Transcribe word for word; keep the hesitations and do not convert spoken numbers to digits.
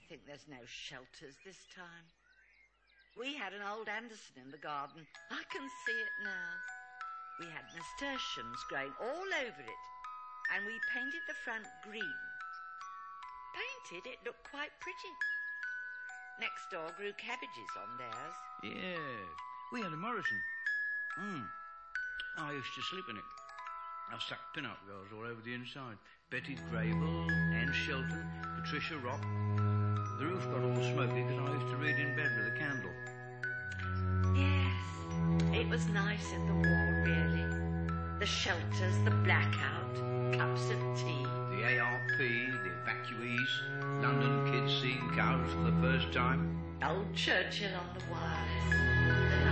think there's no shelters this time. We had an old Anderson in the garden. I can see it now. We had nasturtiums growing all over it, and we painted the front green. Painted, it looked quite pretty. Next door grew cabbages on theirs. Yeah, we had a Morrison. Mm. I used to sleep in it. I stuck pin-up girls all over the inside. Betty Grable, Anne Shelton, Patricia Rock. The roof got all smoky because I used to read in bed with a candle. Yes, it was nice in the war, really. The shelters, the blackout, cups of tea. The A R P, the evacuees, London kids seeing cows for the first time. Old Churchill on the wireless. The